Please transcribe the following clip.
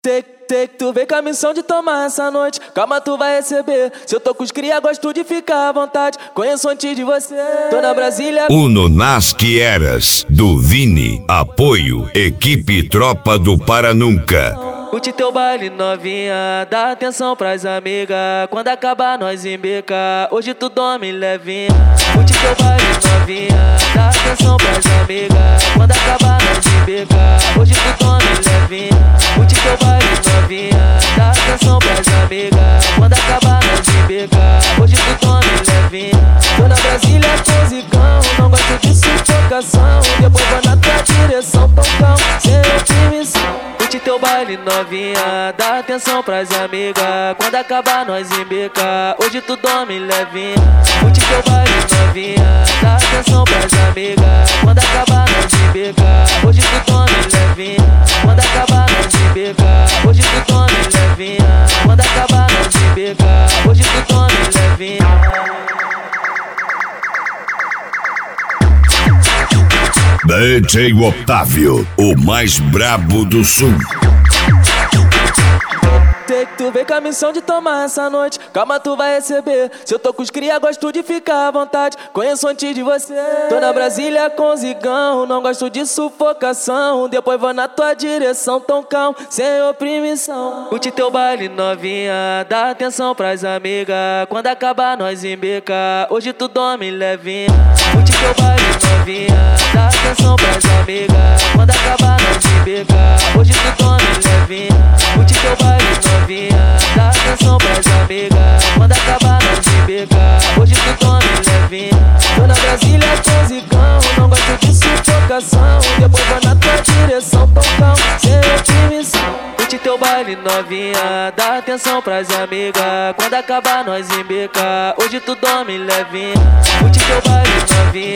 Tu vem com a missão de tomar essa noite. Calma, tu vai receber. Se eu tô com os cria, gosto de ficar à vontade. Conheço antes de você. Tô na Brasília. Uno Nas Que Eras, do Vini. Apoio, equipe Tropa do Paranunca. Curte teu baile novinha, dá atenção pras amigas. Quando acabar nós embeca, hoje tu dorme levinha. Curte teu baile novinha, dá atenção pras amigas. Quando acabar nós embeca, hoje tu dorme levinha. Curte teu baile novinha, dá atenção pras amigas. Quando acabar nós embeca, hoje tu dorme levinha. Tô na Brasília com zicão, não gosto de sufocação. Depois vou na tua direção, tocão, sem oprimição. Curte teu baile novinha, dá atenção pras amigas. Quando acabar nós embeca, hoje tu dorme levinha. Curte teu baile novinha, dá atenção pras amigas. Quando acabar nós embeca, hoje tu dorme levinha. Quando acabar nós embeca, hoje tu dorme levinha. Quando acabar nós embeca, hoje tu dorme levinha. DJ Otávio, o mais brabo do sul. Tu vem com a missão de tomar essa noite. Calma, tu vai receber. Se eu tô com os cria, gosto de ficar à vontade. Conheço antes de você. Tô na Brasília com zigão, não gosto de sufocação. Depois vou na tua direção, toncão, sem oprimição. Curte teu baile novinha, dá atenção pras amigas. Quando acabar nós embeca, hoje tu dorme levinha. Curte teu baile novinha, dá atenção pras amigas. Quando acabar nós embeca, hoje tu dorme levinha. Curte teu baile novinha, dá atenção pras amigas. Quando acabar nós embeca, hoje tu dorme levinha. Tô na Brasília com zicão, não gosto de sufocação. Depois vou na tua direção, tocão, sem oprimição. Curte teu baile novinha, dá atenção pras amigas. Quando acabar nós embeca, hoje tu dorme levinha. Curte teu baile novinha,